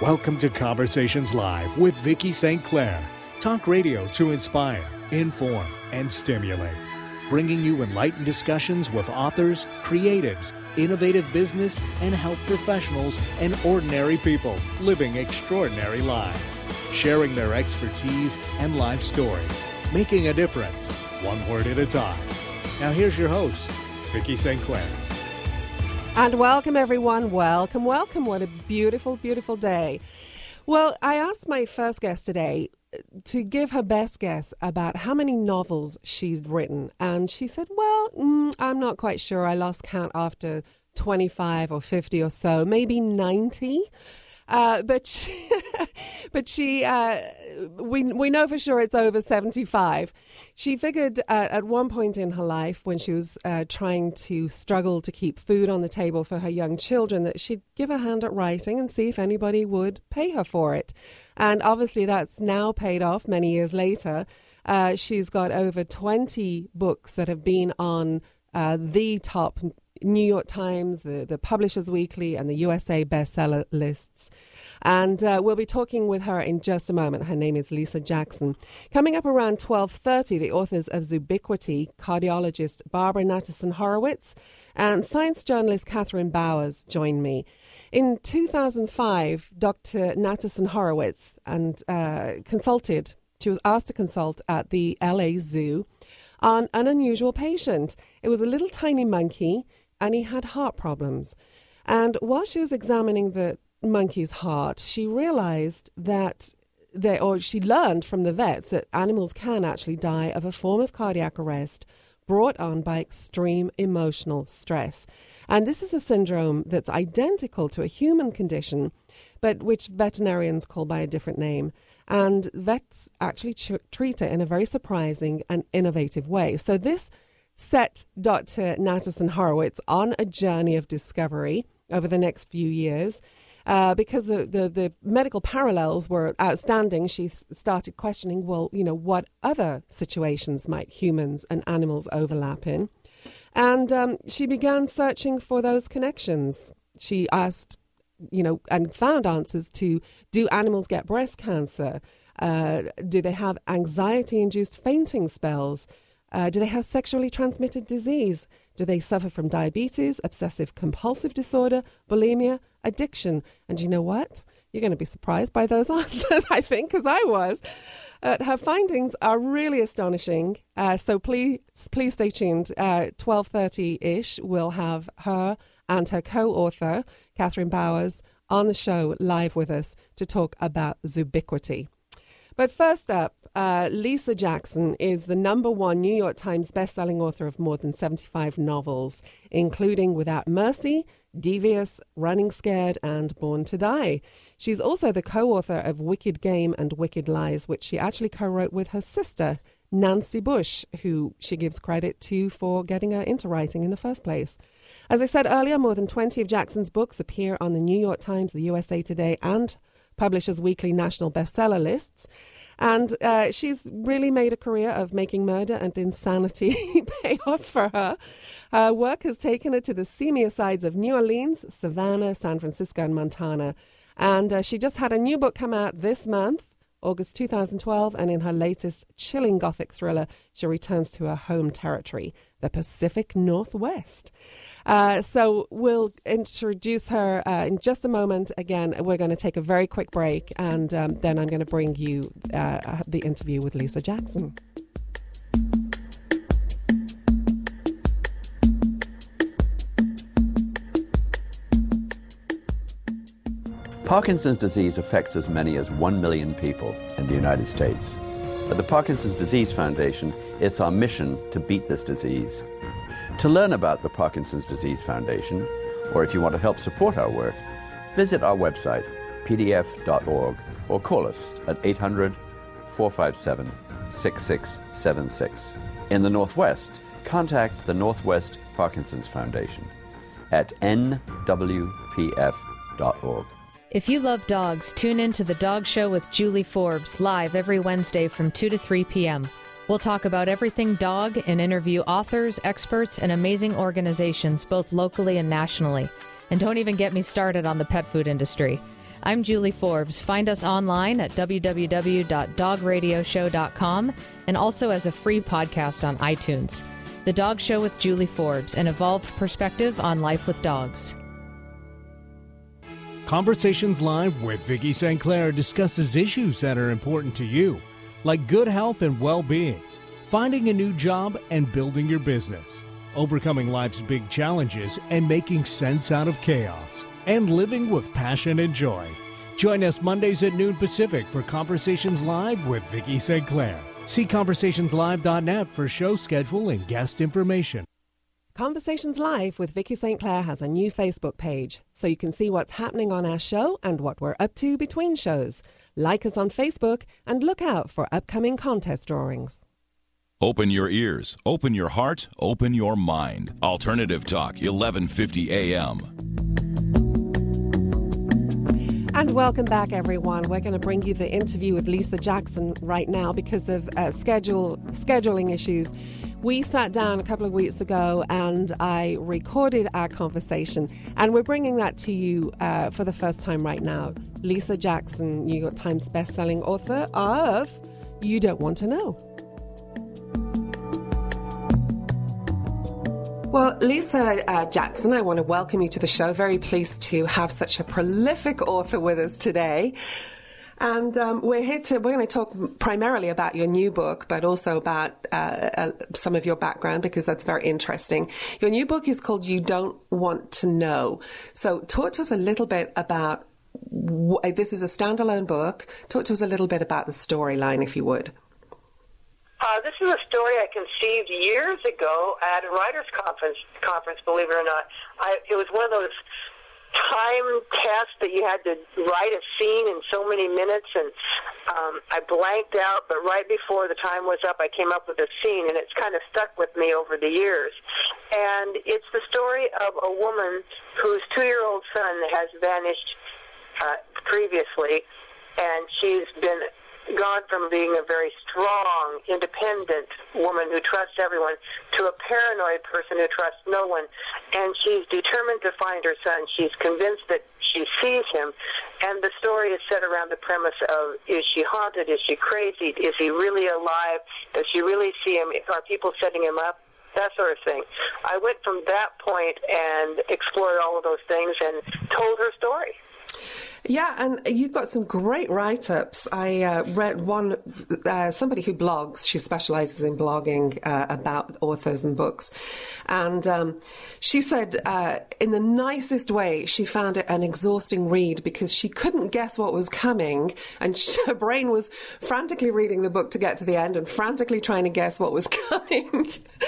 Welcome to Conversations Live with Vicki St. Clair. Talk radio to inspire, inform, and stimulate. Bringing you enlightened discussions with authors, creatives, innovative business and health professionals, and ordinary people living extraordinary lives. Sharing their expertise and life stories. Making a difference, one word at a time. Now here's your host, Vicki St. Clair. And welcome, everyone. Welcome, welcome. What a beautiful, beautiful day. Well, I asked my first guest today to give her best guess about how many novels she's written. And she said, well, I'm not quite sure. I lost count after 25 or 50 or so, maybe 90. We know for sure it's over 75. She figured at one point in her life when she was trying to struggle to keep food on the table for her young children that she'd give a hand at writing and see if anybody would pay her for it. And obviously that's now paid off many years later. She's got over 20 books that have been on the top New York Times, the Publishers Weekly, and the USA bestseller lists. And we'll be talking with her in just a moment. Her name is Lisa Jackson. Coming up around 12:30, the authors of Zubiquity, cardiologist Barbara Natterson-Horowitz and science journalist Catherine Bowers join me. In 2005, Dr. Natterson-Horowitz she was asked to consult at the LA Zoo on an unusual patient. It was a little tiny monkey, and he had heart problems. And while she was examining the monkey's heart, she realized she learned from the vets that animals can actually die of a form of cardiac arrest brought on by extreme emotional stress. And this is a syndrome that's identical to a human condition, but which veterinarians call by a different name. And vets actually treat it in a very surprising and innovative way. So this set Dr. Natterson-Horowitz on a journey of discovery over the next few years. Because the medical parallels were outstanding, she started questioning, what other situations might humans and animals overlap in? And she began searching for those connections. She asked, and found answers to, do animals get breast cancer? Do they have anxiety-induced fainting spells? Do they have sexually transmitted disease? Do they suffer from diabetes, obsessive-compulsive disorder, bulimia, addiction? And you know what? You're going to be surprised by those answers, I think, because I was. Her findings are really astonishing. So please stay tuned. 12:30-ish, we'll have her and her co-author, Catherine Bowers, on the show live with us to talk about Zubiquity. But first up, Lisa Jackson is the #1 New York Times bestselling author of more than 75 novels, including Without Mercy, Devious, Running Scared, and Born to Die. She's also the co-author of Wicked Game and Wicked Lies, which she actually co-wrote with her sister, Nancy Bush, who she gives credit to for getting her into writing in the first place. As I said earlier, more than 20 of Jackson's books appear on the New York Times, the USA Today, and Publishers Weekly national bestseller lists. And she's really made a career of making murder and insanity pay off for her. Her work has taken her to the seamier sides of New Orleans, Savannah, San Francisco, and Montana. And she just had a new book come out this month, August 2012, and in her latest chilling gothic thriller, she returns to her home territory, the Pacific Northwest. So we'll introduce her in just a moment. Again, we're going to take a very quick break, and then I'm going to bring you the interview with Lisa Jackson. Parkinson's disease affects as many as 1 million people in the United States. At the Parkinson's Disease Foundation, it's our mission to beat this disease. To learn about the Parkinson's Disease Foundation, or if you want to help support our work, visit our website, pdf.org, or call us at 800-457-6676. In the Northwest, contact the Northwest Parkinson's Foundation at nwpf.org. If you love dogs, tune in to The Dog Show with Julie Forbes, live every Wednesday from 2 to 3 p.m. We'll talk about everything dog and interview authors, experts, and amazing organizations, both locally and nationally. And don't even get me started on the pet food industry. I'm Julie Forbes. Find us online at www.dogradioshow.com and also as a free podcast on iTunes. The Dog Show with Julie Forbes, an evolved perspective on life with dogs. Conversations Live with Vicki St. Clair discusses issues that are important to you, like good health and well-being, finding a new job and building your business, overcoming life's big challenges and making sense out of chaos, and living with passion and joy. Join us Mondays at noon Pacific for Conversations Live with Vicki St. Clair. See conversationslive.net for show schedule and guest information. Conversations Live with Vicki St. Clair has a new Facebook page, so you can see what's happening on our show and what we're up to between shows. Like us on Facebook and look out for upcoming contest drawings. Open your ears, open your heart, open your mind. Alternative Talk, 1150 AM. And welcome back, everyone. We're going to bring you the interview with Lisa Jackson right now because of scheduling issues. We sat down a couple of weeks ago and I recorded our conversation, and we're bringing that to you for the first time right now. Lisa Jackson, New York Times bestselling author of You Don't Want to Know. Well, Lisa Jackson, I want to welcome you to the show. Very pleased to have such a prolific author with us today. And we're going to talk primarily about your new book, but also about some of your background, because that's very interesting. Your new book is called You Don't Want to Know. So talk to us a little bit about, this is a standalone book. Talk to us a little bit about the storyline, if you would. This is a story I conceived years ago at a writers' conference, believe it or not. It was one of those time tests that you had to write a scene in so many minutes, and I blanked out, but right before the time was up, I came up with a scene, and it's kind of stuck with me over the years. And it's the story of a woman whose 2-year-old son has vanished previously, and she's been gone from being a very strong, independent woman who trusts everyone to a paranoid person who trusts no one. And she's determined to find her son. She's convinced that she sees him. And the story is set around the premise of, is she haunted? Is she crazy? Is he really alive? Does she really see him? Are people setting him up? That sort of thing. I went from that point and explored all of those things and told her story. Yeah, and you've got some great write-ups. I read one, somebody who blogs, she specializes in blogging about authors and books. And she said, in the nicest way, she found it an exhausting read because she couldn't guess what was coming. And her brain was frantically reading the book to get to the end and frantically trying to guess what was coming.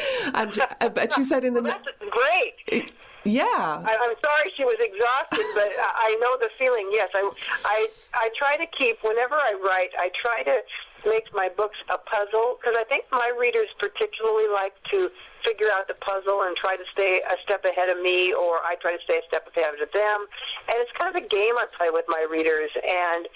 But she said in the... Well, that's great. Yeah. I'm sorry she was exhausted, but I know the feeling. Yes, I try to keep, whenever I write, I try to make my books a puzzle, because I think my readers particularly like to figure out the puzzle and try to stay a step ahead of me, or I try to stay a step ahead of them. And it's kind of a game I play with my readers, and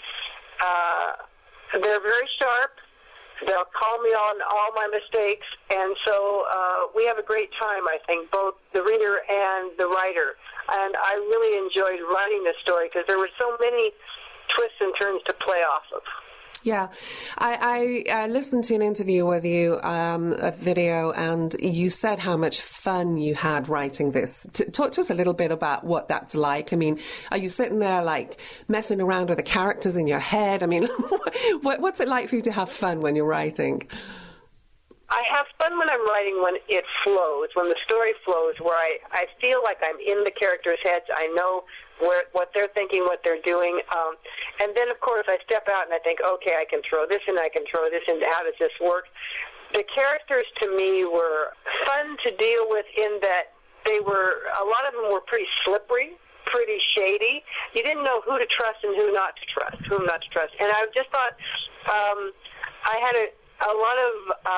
they're very sharp. They'll call me on all my mistakes, and so we have a great time, I think, both the reader and the writer. And I really enjoyed writing this story because there were so many twists and turns to play off of. Yeah, I listened to an interview with you, a video, and you said how much fun you had writing this. Talk to us a little bit about what that's like. I mean, are you sitting there like messing around with the characters in your head? I mean, what's it like for you to have fun when you're writing? I have fun when I'm writing, when it flows, when the story flows, where I feel like I'm in the characters' heads. I know what they're thinking, what they're doing. And then, of course, I step out and I think, okay, I can throw this in, I can throw this in. How does this work? The characters, to me, were fun to deal with in that a lot of them were pretty slippery, pretty shady. You didn't know who to trust and whom not to trust. And I just thought I had a lot of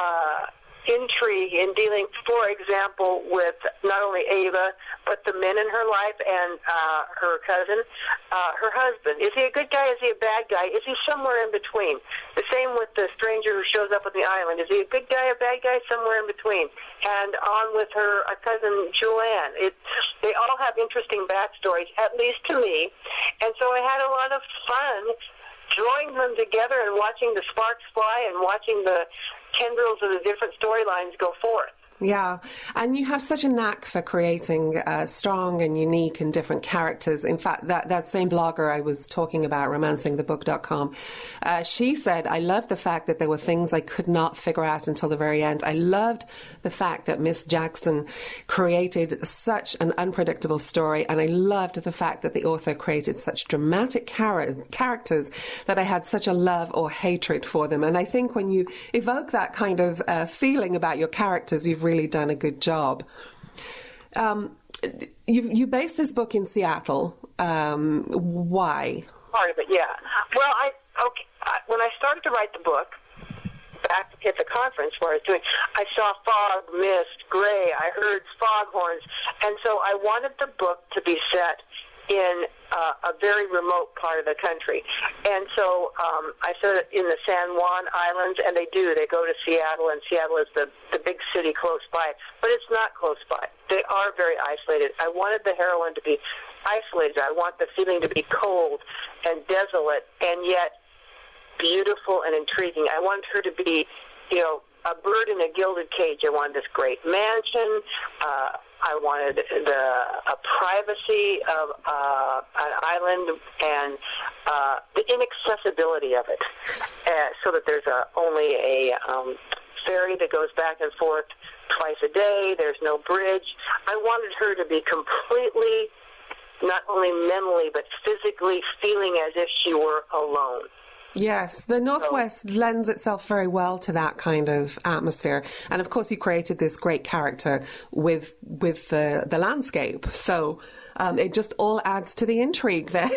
intrigue in dealing, for example, with not only Ava, but the men in her life and her cousin, her husband. Is he a good guy? Is he a bad guy? Is he somewhere in between? The same with the stranger who shows up on the island. Is he a good guy, a bad guy? Somewhere in between. And on with her cousin, Joanne. They all have interesting backstories, at least to me. And so I had a lot of fun drawing them together and watching the sparks fly and watching the tendrils of the different storylines go forth. Yeah, and you have such a knack for creating strong and unique and different characters. In fact, that same blogger I was talking about, romancingthebook.com, she said, I loved the fact that there were things I could not figure out until the very end. I loved the fact that Miss Jackson created such an unpredictable story, and I loved the fact that the author created such dramatic characters that I had such a love or hatred for them. And I think when you evoke that kind of feeling about your characters, you've really done a good job. You based this book in Seattle. Why? Part of it, yeah. Well, when I started to write the book, back at the conference where I was doing, I saw fog, mist, gray. I heard foghorns, and so I wanted the book to be set in a very remote part of the country. And so I said it in the San Juan Islands, and they go to Seattle, and Seattle is the big city close by. But it's not close by. They are very isolated. I wanted the heroine to be isolated. I want the feeling to be cold and desolate, and yet beautiful and intriguing. I wanted her to be, a bird in a gilded cage. I wanted this great mansion. I wanted a privacy of an island and the inaccessibility of it, so that there's only a ferry that goes back and forth twice a day. There's no bridge. I wanted her to be completely, not only mentally, but physically feeling as if she were alone. Yes, the Northwest lends itself very well to that kind of atmosphere. And of course, you created this great character with the landscape. So it just all adds to the intrigue there.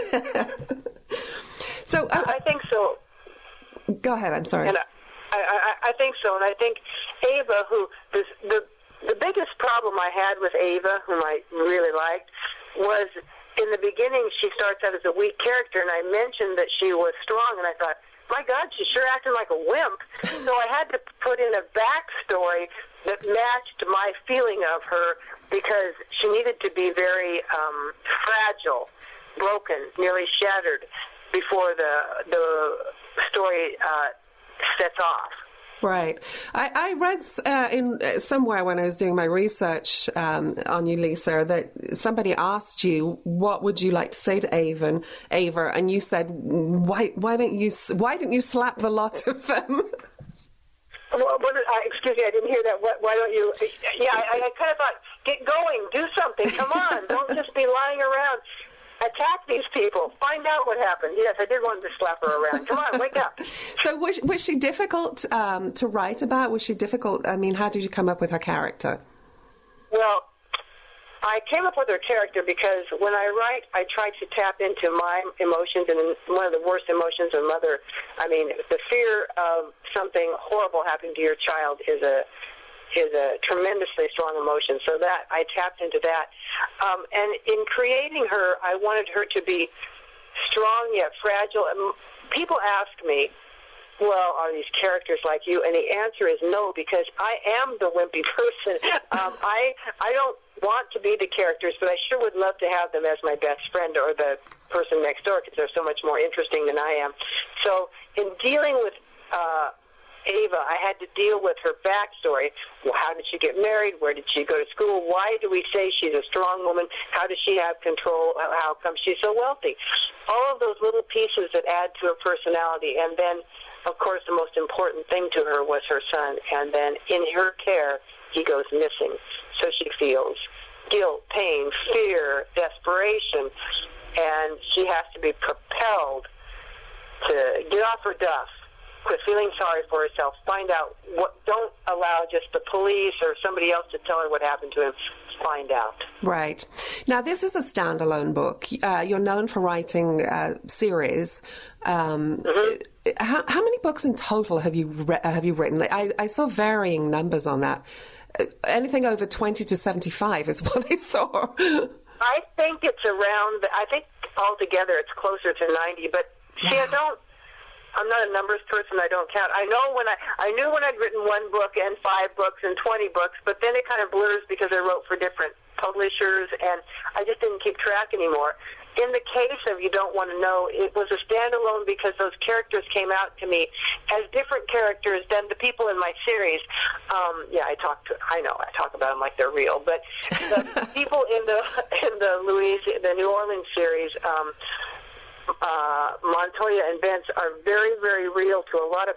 So I think so. Go ahead, I'm sorry. And I think so. And I think Ava, the biggest problem I had with Ava, whom I really liked, was in the beginning, she starts out as a weak character, and I mentioned that she was strong, and I thought, my God, she's sure acting like a wimp. So I had to put in a backstory that matched my feeling of her, because she needed to be very fragile, broken, nearly shattered before the story sets off. Right. I read in somewhere when I was doing my research on you, Lisa, that somebody asked you, what would you like to say to Ava, and you said, why don't you slap the lot of them? Well, excuse me, I didn't hear that. Why don't you? Yeah, I kind of thought, get going, do something, come on, don't just be lying around. Attack these people. Find out what happened. Yes, I did want to slap her around. Come on, wake up. So was she difficult to write about? Was she difficult? I mean, how did you come up with her character? Well, I came up with her character because when I write, I try to tap into my emotions, and one of the worst emotions the fear of something horrible happening to your child is a tremendously strong emotion. So that I tapped into that. And in creating her, I wanted her to be strong yet fragile. And people ask me, well, are these characters like you? And the answer is no, because I am the wimpy person. I don't want to be the characters, but I sure would love to have them as my best friend or the person next door, because they're so much more interesting than I am. So in dealing with Ava, I had to deal with her backstory. Well, how did she get married? Where did she go to school? Why do we say she's a strong woman? How does she have control? How come she's so wealthy? All of those little pieces that add to her personality. And then, of course, the most important thing to her was her son. And then in her care, he goes missing. So she feels guilt, pain, fear, desperation. And she has to be propelled to get off her duff, quit feeling sorry for herself, find out don't allow just the police or somebody else to tell her what happened to him. Find out. Right. Now, this is a standalone book. You're known for writing series. How many books in total have you written? I saw varying numbers on that. Anything over 20 to 75 is what I saw. I think it's around, I think altogether it's closer to 90, but see, I'm not a numbers person. I don't count. I knew when I'd written one book and 5 books and 20 books, but then it kind of blurs because I wrote for different publishers, and I just didn't keep track anymore. in the case of You Don't Want to Know, it was a standalone because those characters came out to me as different characters than the people in my series. I talk about them like they're real, but the people in the New Orleans series, Montoya and Vince, are very, very real to a lot of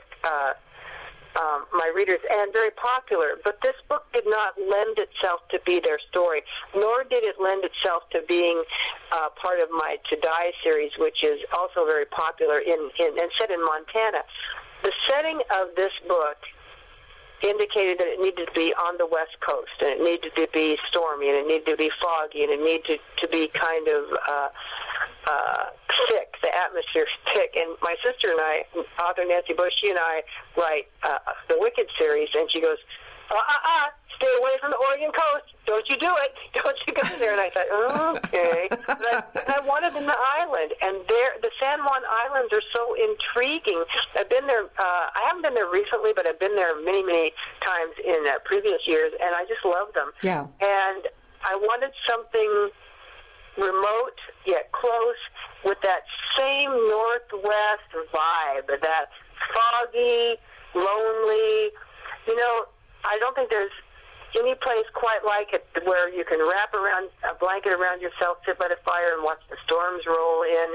my readers and very popular. But this book did not lend itself to be their story, nor did it lend itself to being part of my To Die series, which is also very popular and set in Montana. The setting of this book indicated that it needed to be on the West Coast, and it needed to be stormy, and it needed to be foggy, and it needed to be kind of thick. The atmosphere's thick. And my sister and I, author Nancy Bush, she and I write the Wicked series, and she goes, stay away from the Oregon coast. Don't you do it. Don't you go there. And I thought, okay. But I wanted in the island. And the San Juan Islands are so intriguing. I've been there. I haven't been there recently, but I've been there many, many times in previous years, and I just love them. Yeah. And I wanted something remote yet close with that same Northwest vibe, that foggy, lonely, I don't think there's any place quite like it where you can wrap around a blanket around yourself, sit by the fire, and watch the storms roll in.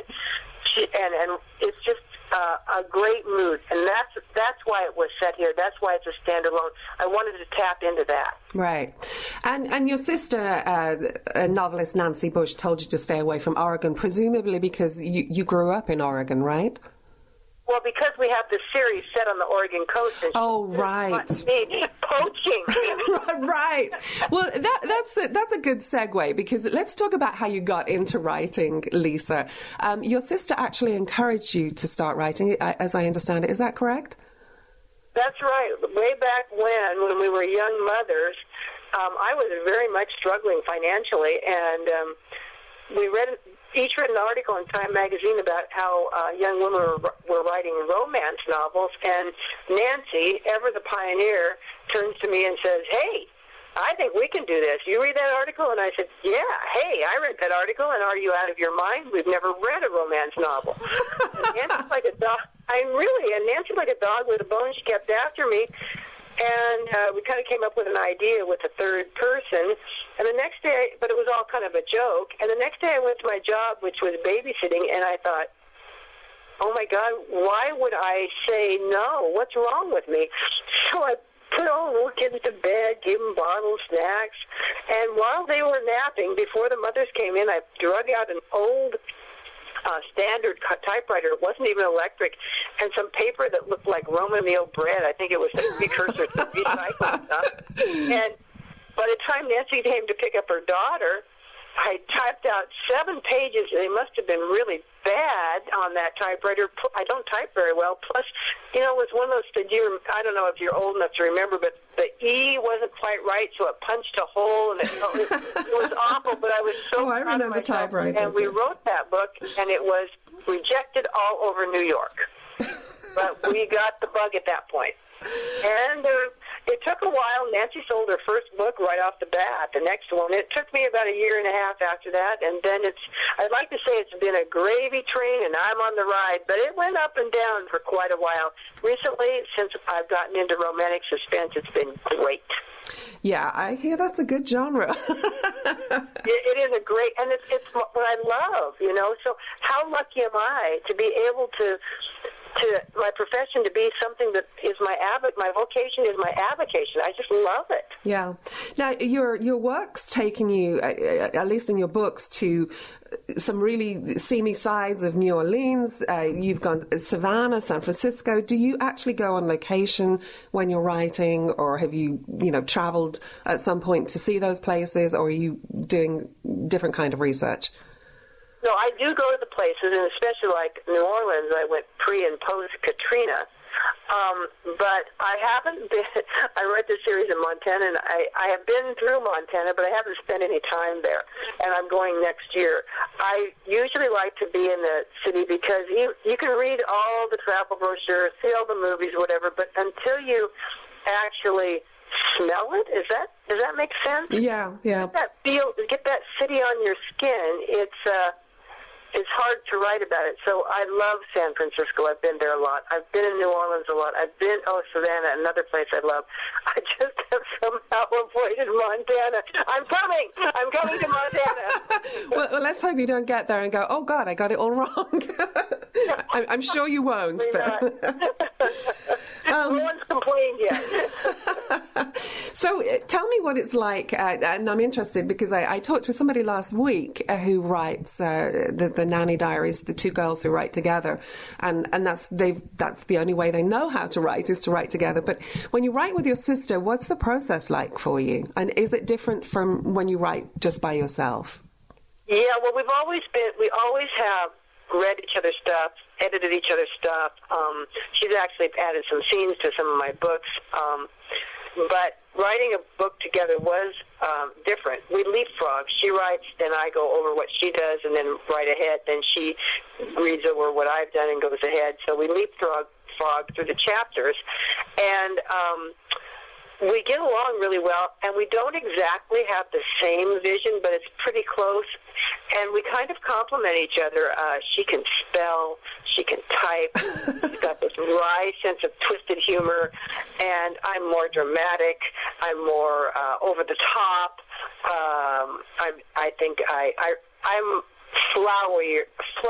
And it's just a great mood, and that's why it was set here. That's why it's a standalone. I wanted to tap into that. Right. And your sister, novelist Nancy Bush, told you to stay away from Oregon, presumably because you grew up in Oregon, right? Well, because we have this series set on the Oregon coast. And right. Poaching. Right. Well, that's a good segue, because let's talk about how you got into writing, Lisa. Your sister actually encouraged you to start writing, as I understand it. Is that correct? That's right. Way back when we were young mothers, I was very much struggling financially, and we each read an article in Time magazine about how young women were writing romance novels, and Nancy, ever the pioneer, turns to me and says, "Hey, I think we can do this. You read that article?" And I said, "Yeah, hey, I read that article, and are you out of your mind? We've never read a romance novel." And Nancy's like a dog. And Nancy's like a dog with a bone. She kept after me. And we kind of came up with an idea with a third person. And the next day, but it was all kind of a joke. And the next day I went to my job, which was babysitting, and I thought, oh, my God, why would I say no? What's wrong with me? So I put all the little kids to bed, gave them bottles, snacks. And while they were napping, before the mothers came in, I drug out an old standard typewriter. It wasn't even electric, and some paper that looked like Roman meal bread. I think it was the precursor to recycled stuff. And by the time Nancy came to pick up her daughter, I typed out 7 pages. They must have been really bad on that typewriter. I don't type very well. Plus, it was one of those things. I don't know if you're old enough to remember, but the E wasn't quite right, so it punched a hole, and it was awful. But I was so I remember typewriters. And we wrote that book, and it was rejected all over New York. But we got the bug at that point. And it took a while. Nancy sold her first book right off the bat. The next one, it took me about a year and a half after that. And then I'd like to say it's been a gravy train, and I'm on the ride. But it went up and down for quite a while. Recently, since I've gotten into romantic suspense, it's been great. Yeah, I hear that's a good genre. It is a great, and it's what I love, So how lucky am I to be able to my profession to be something that is my vocation is my avocation. I just love it. Yeah. Now, your work's taken you, at least in your books, to some really seamy sides of New Orleans. You've gone to Savannah, San Francisco. Do you actually go on location when you're writing, or have you traveled at some point to see those places, or are you doing different kind of research? No, I do go to the places, and especially like New Orleans, I went pre- and post-Katrina. But I haven't been, I read the series in Montana, and I have been through Montana, but I haven't spent any time there, and I'm going next year. I usually like to be in the city because you can read all the travel brochures, see all the movies, whatever, but until you actually smell it, does that make sense? Yeah. Get that city on your skin. it's hard to write about it. So I love San Francisco. I've been there a lot. I've been in New Orleans a lot. I've been, Savannah, another place I love. I just have somehow avoided Montana. I'm coming to Montana. well, let's hope you don't get there and go, oh, God, I got it all wrong. I'm sure you won't. But no one's complained yet. So tell me what it's like, and I'm interested because I talked with somebody last week who writes the Nanny Diaries, the two girls who write together, and that's the only way they know how to write is to write together. But when you write with your sister, what's the process like for you? And is it different from when you write just by yourself? Yeah, well, we always have read each other's stuff, edited each other's stuff. She's actually added some scenes to some of my books. But writing a book together was different. We leapfrog. She writes, then I go over what she does and then write ahead. Then she reads over what I've done and goes ahead. So we leapfrog through the chapters. And we get along really well, and we don't exactly have the same vision, but it's pretty close, and we kind of complement each other. She can spell, she can type, she's got this wry sense of twisted humor, and I'm more dramatic, I'm more over the top. I think I'm flowery,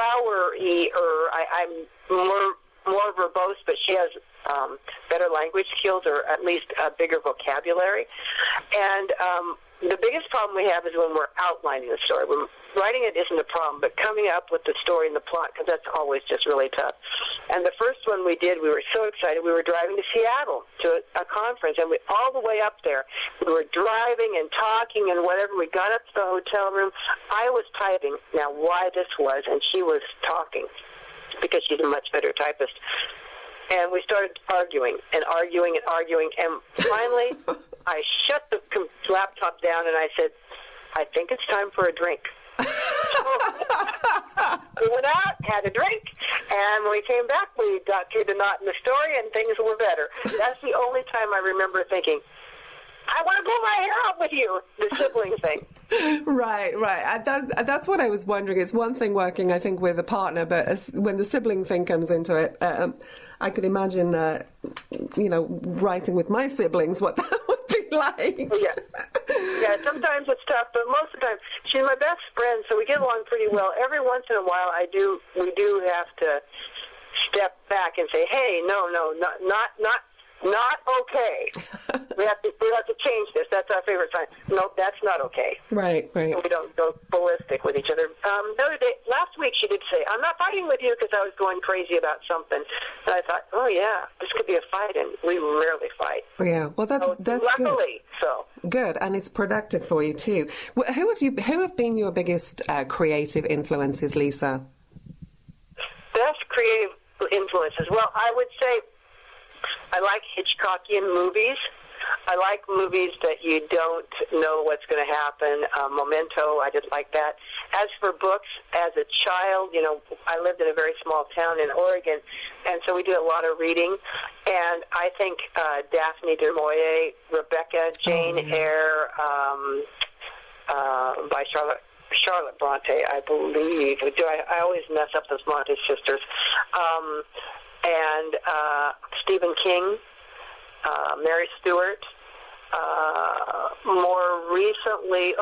I'm more verbose, but she has better language skills, or at least a bigger vocabulary. And the biggest problem we have is when we're outlining the story. When writing it isn't a problem, but coming up with the story and the plot, because that's always just really tough. And the first one we did, we were so excited. We were driving to Seattle to a conference, and all the way up there, we were driving and talking and whatever. We got up to the hotel room. I was typing. Now, why this was, and she was talking, because she's a much better typist. And we started arguing, and finally I shut the laptop down and I said, I think it's time for a drink. So we went out, had a drink, and when we came back, we got through the knot in the story, and things were better. That's the only time I remember thinking, I want to pull my hair out with you, the sibling thing. Right. That's what I was wondering. It's one thing working, I think, with a partner, but when the sibling thing comes into it, I could imagine, writing with my siblings, what that would be like. Yeah, sometimes it's tough, but most of the time, she's my best friend, so we get along pretty well. Every once in a while, we do have to step back and say, hey, no, not okay. we have to change this. That's our favorite sign. No, that's not okay. Right. We don't go ballistic with each other. The other day, last week, she did say, I'm not fighting with you because I was going crazy about something. And I thought, oh yeah, this could be a fight, and we rarely fight. Yeah, well, that's luckily, good. Good, and it's productive for you too. Who have been your biggest creative influences, Lisa? Best creative influences. Well, I would say I like Hitchcockian movies. I like movies that you don't know what's going to happen. Memento, I did like that. As for books, as a child, I lived in a very small town in Oregon, and so we did a lot of reading. And I think Daphne du Maurier, Rebecca, Jane Eyre, by Charlotte Bronte, I believe. I always mess up those Bronte sisters. And Stephen King, Mary Stewart. More recently,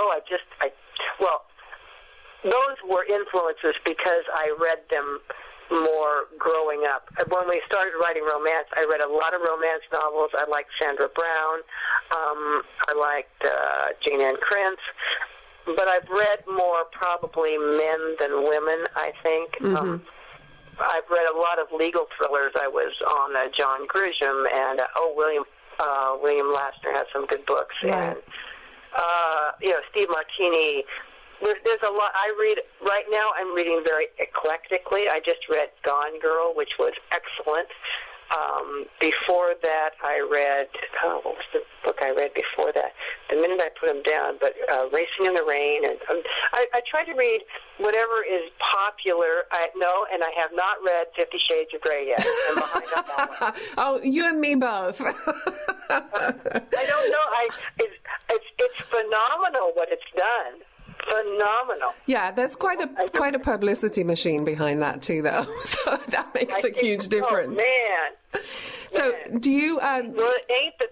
those were influences because I read them more growing up. When we started writing romance, I read a lot of romance novels. I liked Sandra Brown. I liked Jane Ann Krentz. But I've read more probably men than women, I think. Mm-hmm. I've read a lot of legal thrillers. I was on John Grisham, and William Lassner has some good books. Right. And Steve Martini. There's a lot I read right now. I'm reading very eclectically. I just read Gone Girl, which was excellent. Before that, I read, what was the book I read before that? The minute I put them down, but Racing in the Rain. And I try to read whatever is popular. And I have not read 50 Shades of Grey yet. I'm behind on that one. Oh, you and me both. I don't know. It's phenomenal what it's done. phenomenal. Yeah, there's quite a publicity machine behind that too, though. So that makes a huge difference. Oh, man. So, do you? Well, it ain't the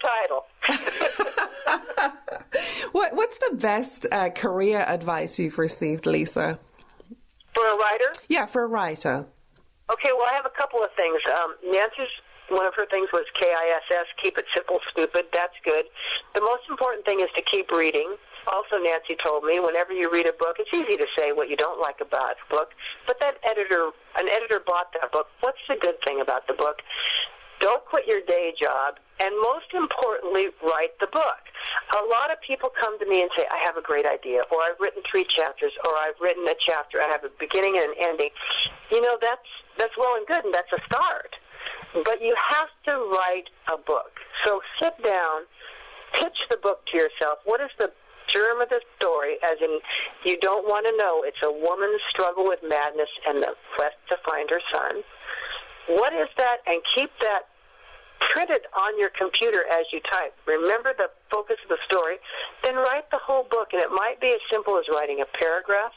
title. What's the best career advice you've received, Lisa? For a writer? Yeah, for a writer. Okay, well, I have a couple of things. Nancy's, one of her things was KISS, keep it simple, stupid. That's good. The most important thing is to keep reading. Also, Nancy told me, whenever you read a book, it's easy to say what you don't like about the book, but an editor bought that book. What's the good thing about the book? Don't quit your day job, and most importantly, write the book. A lot of people come to me and say, I have a great idea, or I've written 3 chapters, or I've written a chapter, I have a beginning and an ending. You know, that's well and good, and that's a start. But you have to write a book. So sit down, pitch the book to yourself. What is the germ of the story, as in you don't want to know. It's a woman's struggle with madness and the quest to find her son. What is that? And keep that printed on your computer as you type. Remember the focus of the story. Then write the whole book, and it might be as simple as writing a paragraph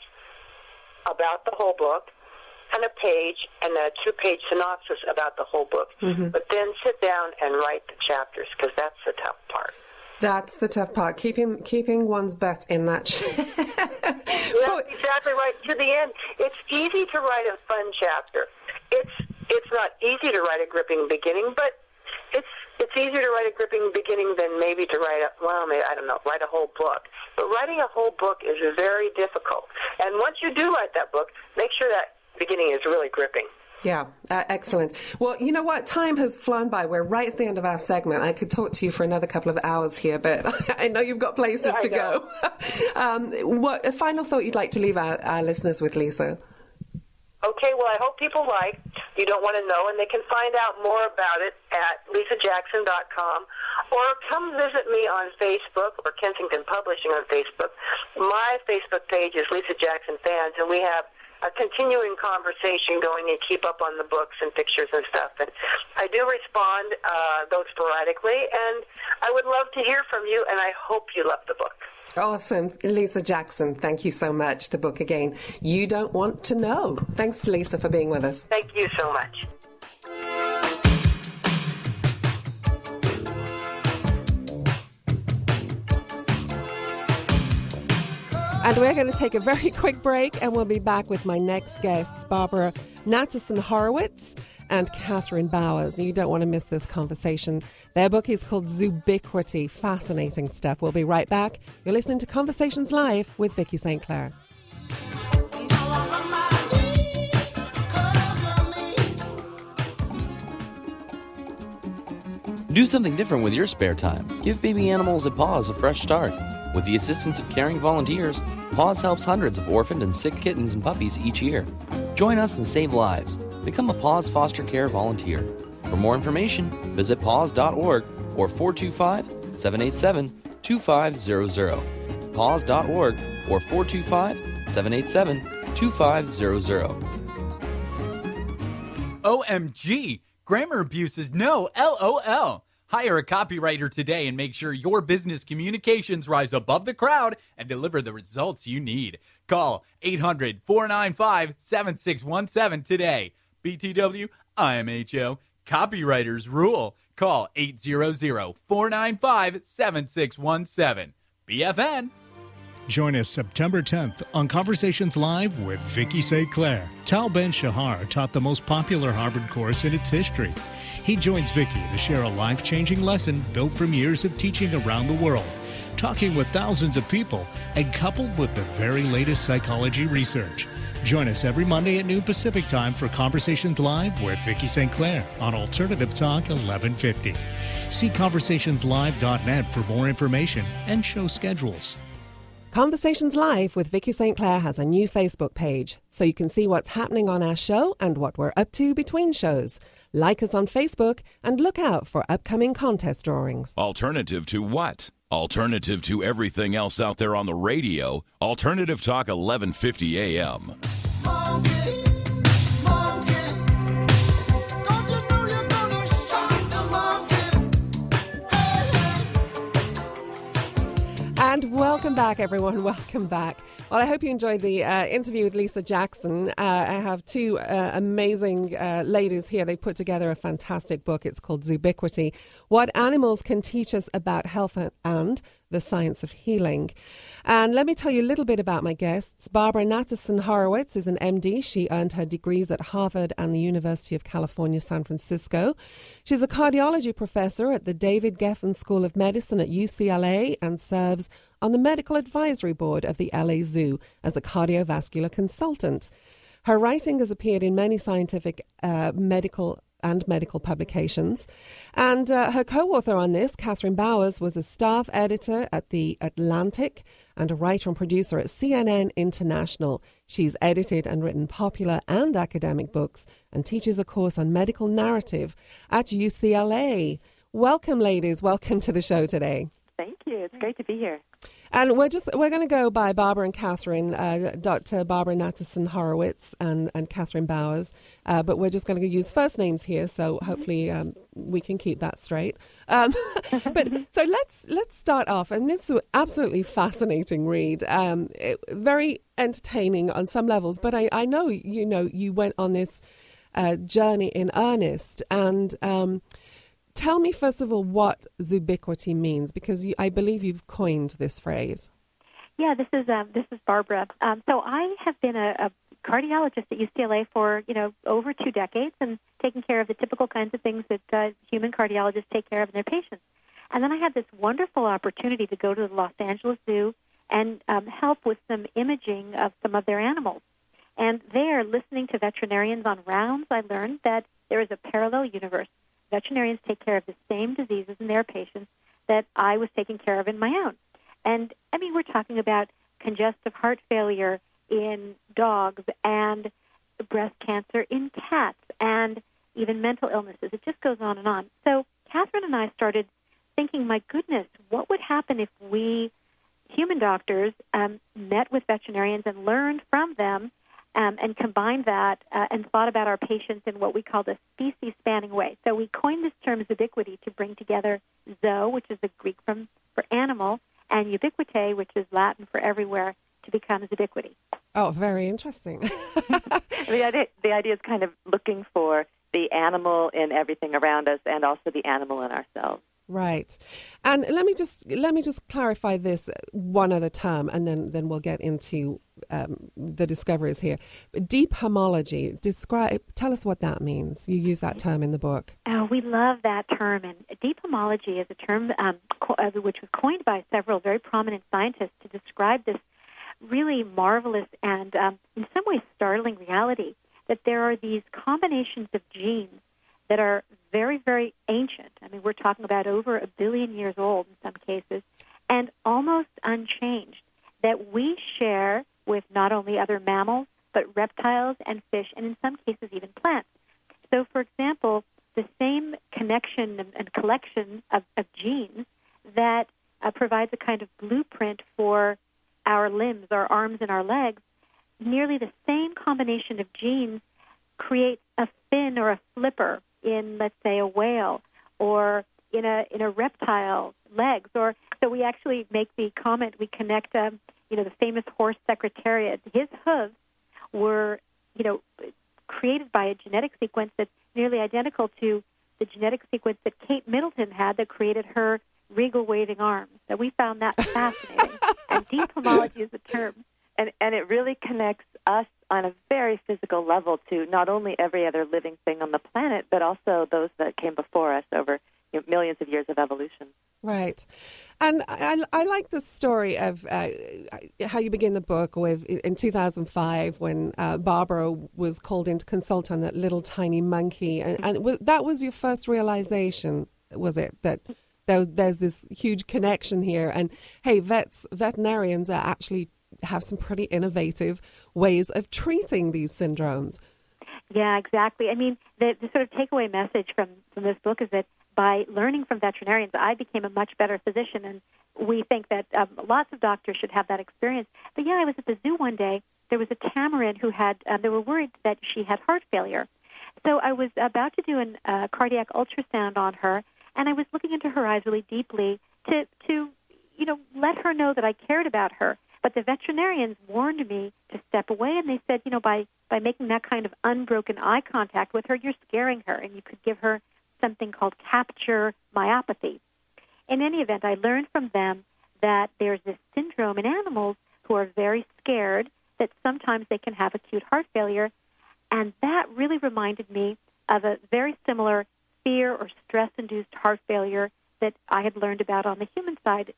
about the whole book and a page and a 2-page synopsis about the whole book. Mm-hmm. But then sit down and write the chapters, because that's the tough part. That's the tough part, keeping one's butt in that chair. Yeah, exactly right. To the end, it's easy to write a fun chapter. It's not easy to write a gripping beginning, but it's easier to write a gripping beginning than maybe to write a whole book. But writing a whole book is very difficult. And once you do write that book, make sure that beginning is really gripping. Yeah, excellent. Well, you know what? Time has flown by. We're right at the end of our segment. I could talk to you for another couple of hours here, but I know you've got places to go. What a final thought you'd like to leave our listeners with, Lisa? Okay, well, I hope people like You Don't Want to Know, and they can find out more about it at lisajackson.com, or come visit me on Facebook, or Kensington Publishing on Facebook. My Facebook page is Lisa Jackson Fans, and we have a continuing conversation going and keep up on the books and pictures and stuff. And I do respond, though sporadically, and I would love to hear from you, and I hope you love the book. Awesome. Lisa Jackson, thank you so much. The book again, You Don't Want to Know. Thanks, Lisa, for being with us. Thank you so much. And we're going to take a very quick break, and we'll be back with my next guests, Barbara Natterson-Horowitz and Catherine Bowers. You don't want to miss this conversation. Their book is called Zubiquity. Fascinating stuff. We'll be right back. You're listening to Conversations Live with Vicky St. Clair. Do something different with your spare time. Give baby animals at Paws a fresh start. With the assistance of caring volunteers, Paws helps hundreds of orphaned and sick kittens and puppies each year. Join us and save lives. Become a Paws foster care volunteer. For more information, visit paws.org or 425-787-2500. paws.org or 425-787-2500. OMG! Grammar abuse is no LOL. Hire a copywriter today and make sure your business communications rise above the crowd and deliver the results you need. Call 800-495-7617 today. BTW, IMHO, copywriters rule. Call 800-495-7617. BFN. Join us September 10th on Conversations Live with Vicky St. Clair. Tal Ben-Shahar taught the most popular Harvard course in its history. He joins Vicky to share a life-changing lesson built from years of teaching around the world, talking with thousands of people and coupled with the very latest psychology research. Join us every Monday at noon Pacific Time for Conversations Live with Vicky St. Clair on Alternative Talk 1150. See conversationslive.net for more information and show schedules. Conversations Live with Vicky St. Clair has a new Facebook page, so you can see what's happening on our show and what we're up to between shows. Like us on Facebook and look out for upcoming contest drawings. Alternative to what? Alternative to everything else out there on the radio. Alternative Talk 1150 AM. And Welcome back, everyone. Welcome back. Well, I hope you enjoyed the interview with Lisa Jackson. I have two amazing ladies here. They put together a fantastic book. It's called Zoobiquity: What Animals Can Teach Us About Health and the Science of Healing. And let me tell you a little bit about my guests. Barbara Natterson Horowitz is an MD. She earned her degrees at Harvard and the University of California, San Francisco. She's a cardiology professor at the David Geffen School of Medicine at UCLA and serves on the medical advisory board of the LA Zoo as a cardiovascular consultant. Her writing has appeared in many scientific, medical publications. And her co-author on this, Catherine Bowers, was a staff editor at The Atlantic and a writer and producer at CNN International. She's edited and written popular and academic books and teaches a course on medical narrative at UCLA. Welcome, ladies. Welcome to the show today. Thank you. It's great to be here. And we're going to go by Barbara and Catherine, Dr. Barbara Natterson Horowitz and Catherine Bowers, but we're just going to use first names here, so hopefully we can keep that straight. But so let's start off, and this is an absolutely fascinating read, very entertaining on some levels. But I know you went on this journey in earnest, and tell me, first of all, what zoobiquity means, because I believe you've coined this phrase. Yeah, this is Barbara. So I have been a cardiologist at UCLA for over 2 decades, and taking care of the typical kinds of things that human cardiologists take care of in their patients. And then I had this wonderful opportunity to go to the Los Angeles Zoo and help with some imaging of some of their animals. And there, listening to veterinarians on rounds, I learned that there is a parallel universe. Veterinarians take care of the same diseases in their patients that I was taking care of in my own. And, I mean, we're talking about congestive heart failure in dogs and breast cancer in cats and even mental illnesses. It just goes on and on. So Catherine and I started thinking, my goodness, what would happen if we, human doctors, met with veterinarians and learned from them and combined that and thought about our patients in what we called a species-spanning way. So we coined this term zoobiquity to bring together zoo, which is the Greek for animal, and ubiquite, which is Latin for everywhere, to become zoobiquity. Oh, very interesting. The idea is kind of looking for the animal in everything around us and also the animal in ourselves. Right. And let me just clarify this one other term, and then we'll get into the discoveries here. Deep homology. Tell us what that means. You use that term in the book. Oh, we love that term. And deep homology is a term which was coined by several very prominent scientists to describe this really marvelous and in some ways startling reality that there are these combinations of genes that are very, very ancient. I mean, we're talking about over 1 billion years old in some cases, and almost unchanged, that we share with not only other mammals, but reptiles and fish, and in some cases even plants. So, for example, the same connection and collection of genes that provides a kind of blueprint for our limbs, our arms and our legs, nearly the same combination of genes creates a fin or a flipper in, let's say, a whale or in a reptile's legs. Or so we actually make the comment, we connect, the famous horse Secretariat. His hooves were, created by a genetic sequence that's nearly identical to the genetic sequence that Kate Middleton had that created her regal waving arms. So we found that fascinating. And deep homology is the term. And it really connects us on a very physical level to not only every other living thing on the planet, but also those that came before us over millions of years of evolution. Right. And I like the story of how you begin the book with in 2005 when Barbara was called in to consult on that little tiny monkey. And that was your first realization, was it, that there's this huge connection here? And, hey, veterinarians are actually have some pretty innovative ways of treating these syndromes. Yeah, exactly. I mean, the sort of takeaway message from this book is that by learning from veterinarians, I became a much better physician, and we think that lots of doctors should have that experience. But yeah, I was at the zoo one day. There was a tamarin who had, they were worried that she had heart failure. So I was about to do a cardiac ultrasound on her, and I was looking into her eyes really deeply to let her know that I cared about her. But the veterinarians warned me to step away, and they said, by making that kind of unbroken eye contact with her, you're scaring her, and you could give her something called capture myopathy. In any event, I learned from them that there's this syndrome in animals who are very scared that sometimes they can have acute heart failure, and that really reminded me of a very similar fear or stress-induced heart failure that I had learned about on the human side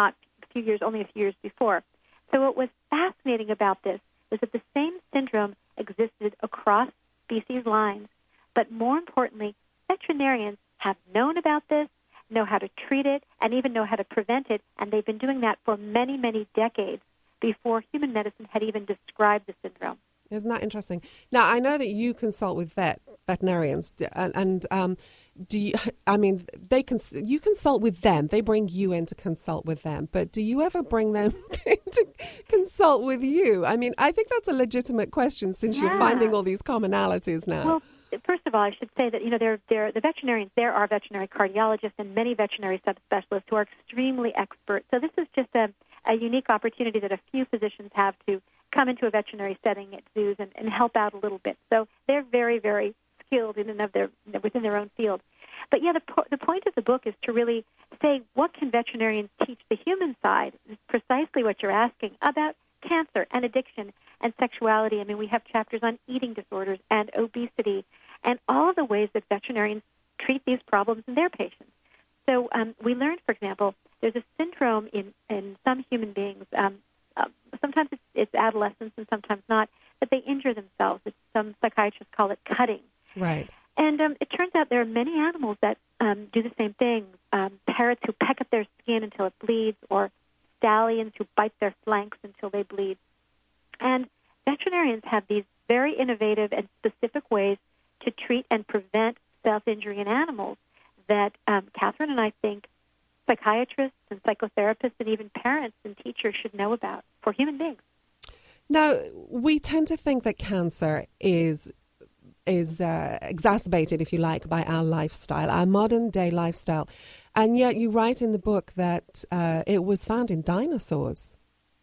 only a few years before. So what was fascinating about this is that the same syndrome existed across species lines, but more importantly, veterinarians have known about this, know how to treat it, and even know how to prevent it, and they've been doing that for many, many decades before human medicine had even described the syndrome. Isn't that interesting? Now, I know that you consult with veterinarians, and do you? I mean, you consult with them. They bring you in to consult with them, but do you ever bring them to consult with you? I mean, I think that's a legitimate question since you're finding all these commonalities now. Well, first of all, I should say that the veterinarians. There are veterinary cardiologists and many veterinary subspecialists who are extremely expert. So this is just a unique opportunity that a few physicians have to come into a veterinary setting at zoos and help out a little bit. So they're very, very skilled within their own field. But yeah, the point of the book is to really say, what can veterinarians teach the human side? It's precisely what you're asking about cancer and addiction and sexuality. I mean, we have chapters on eating disorders and obesity and all of the ways that veterinarians treat these problems in their patients. So we learned, for example, there's a syndrome in some human beings. Sometimes it's adolescents and sometimes not, but they injure themselves. Some psychiatrists call it cutting. Right. And it turns out there are many animals that do the same thing. Parrots who peck at their skin until it bleeds, or stallions who bite their flanks until they bleed. And veterinarians have these very innovative and specific ways to treat and prevent self-injury in animals that Catherine and I think psychiatrists and psychotherapists and even parents and teachers should know about for human beings. Now, we tend to think that cancer is exacerbated, if you like, by our lifestyle, our modern-day lifestyle. And yet you write in the book that it was found in dinosaurs.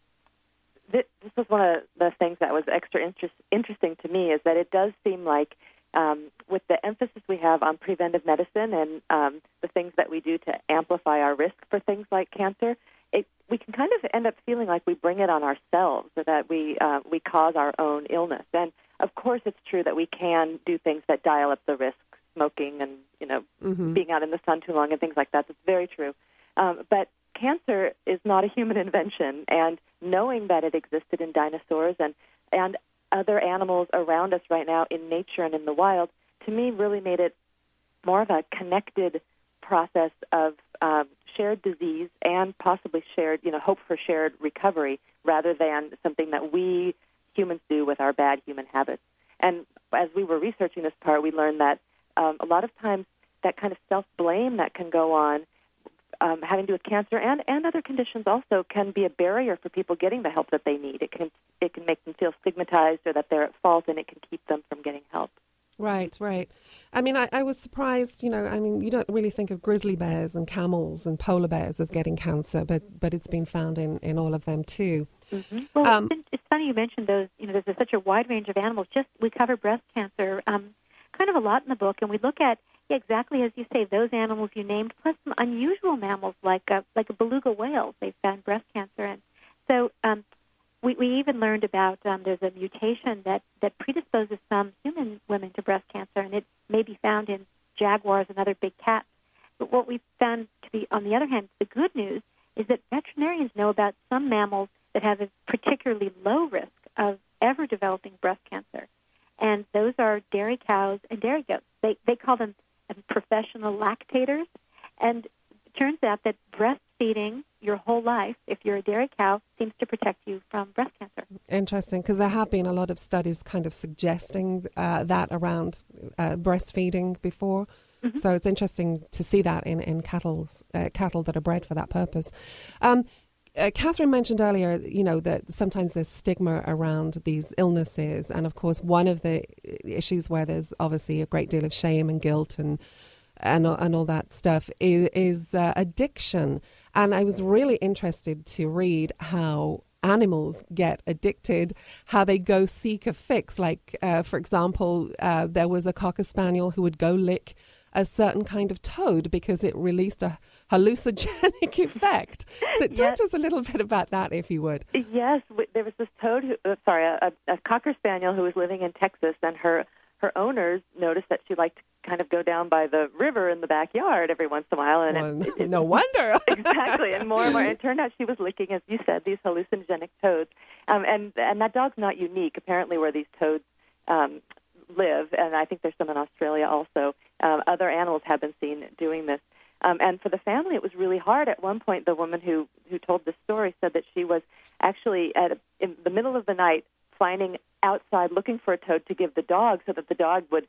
This was one of the things that was extra interesting to me, is that it does seem like with the emphasis we have on preventive medicine and the things that we do to amplify our risk for things like cancer, we can kind of end up feeling like we bring it on ourselves, or that we cause our own illness. And of course, it's true that we can do things that dial up the risk, smoking and being out in the sun too long and things like that. That's very true. But cancer is not a human invention, and knowing that it existed in dinosaurs and other animals around us right now in nature and in the wild, to me really made it more of a connected process of shared disease and possibly shared, hope for shared recovery, rather than something that we humans do with our bad human habits. And as we were researching this part, we learned that a lot of times that kind of self-blame that can go on, having to do with cancer and other conditions also, can be a barrier for people getting the help that they need. It can make them feel stigmatized, or that they're at fault, and it can keep them from getting help. Right. I mean, I was surprised, you don't really think of grizzly bears and camels and polar bears as getting cancer, but it's been found in all of them too. Mm-hmm. Well, it's funny you mentioned those. There's such a wide range of animals. We cover breast cancer kind of a lot in the book, and we look at, exactly as you say, those animals you named, plus some unusual mammals like a beluga whale. They found breast cancer, and so we even learned about there's a mutation that predisposes some human women to breast cancer, and it may be found in jaguars and other big cats. But what we found to be, on the other hand, the good news is that veterinarians know about some mammals that have a particularly low risk of ever developing breast cancer, and those are dairy cows and dairy goats. They call them professional lactators, and it turns out that breastfeeding your whole life, if you're a dairy cow, seems to protect you from breast cancer. Interesting, because there have been a lot of studies kind of suggesting that around breastfeeding before. Mm-hmm. So it's interesting to see that in cattle that are bred for that purpose. Catherine mentioned earlier, that sometimes there's stigma around these illnesses. And, of course, one of the issues where there's obviously a great deal of shame and guilt and all that stuff is addiction. And I was really interested to read how animals get addicted, how they go seek a fix. Like, for example, there was a Cocker Spaniel who would go lick a certain kind of toad because it released a hallucinogenic effect. So talk to us a little bit about that, if you would. Yes, there was this toad, a Cocker Spaniel who was living in Texas, and her owners noticed that she liked to kind of go down by the river in the backyard every once in a while. And no wonder. Exactly, and more and more. It turned out she was licking, as you said, these hallucinogenic toads. And that dog's not unique. Apparently where these toads live, and I think there's some in Australia also, other animals have been seen doing this. And for the family, it was really hard. At one point, the woman who told this story said that she was actually in the middle of the night finding outside looking for a toad to give the dog so that the dog would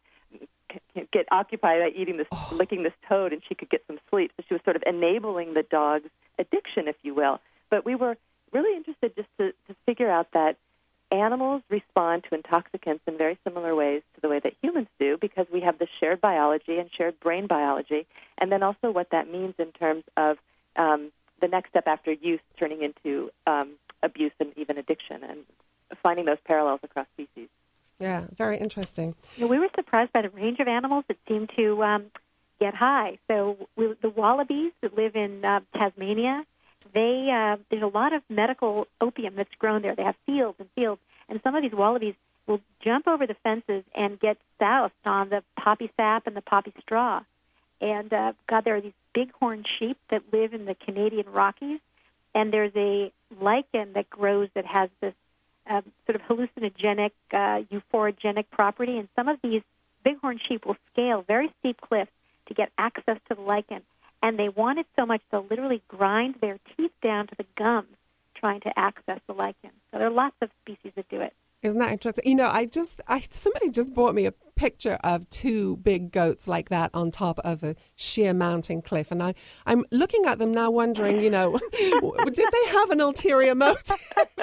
get occupied by licking this toad, and she could get some sleep. So she was sort of enabling the dog's addiction, if you will. But we were really interested just to figure out that animals respond to intoxicants in very similar ways to the way that humans do, because we have this shared biology and shared brain biology, and then also what that means in terms of the next step after use turning into abuse and even addiction, and finding those parallels across species. Yeah, very interesting. We were surprised by the range of animals that seem to get high. So the wallabies that live in Tasmania, there's a lot of medical opium that's grown there. They have fields and fields, and some of these wallabies will jump over the fences and get soused on the poppy sap and the poppy straw. And, there are these bighorn sheep that live in the Canadian Rockies, and there's a lichen that grows that has this sort of hallucinogenic, euphorogenic property, and some of these bighorn sheep will scale very steep cliffs to get access to the lichen. And they want it so much they'll literally grind their teeth down to the gums trying to access the lichen. So there are lots of species that do it. Isn't that interesting? You know, somebody just brought me a picture of two big goats like that on top of a sheer mountain cliff, and I'm looking at them now, wondering, did they have an ulterior motive?